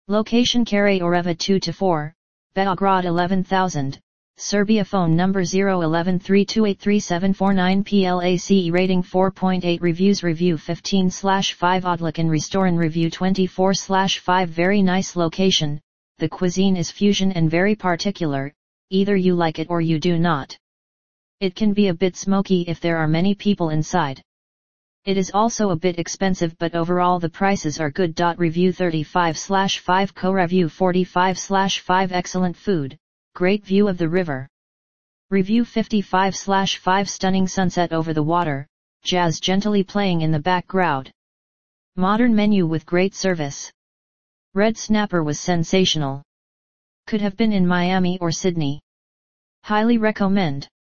Location Kare Oreva 2-4, Beograd 11000, Serbia. Phone number 011-3283-749 PLACE rating 4.8 reviews review 15/5 Odlikan Restoran review 24/5 Very nice location, the cuisine is fusion and very particular, either you like it or you do not. It can be a bit smoky if there are many people inside. It is also a bit expensive but overall the prices are good. Review 35/5 Co-review 45/5 Excellent food, great view of the river. Review 55/5 Stunning sunset over the water, jazz gently playing in the background. Modern menu with great service. Red snapper was sensational. Could have been in Miami or Sydney. Highly recommend.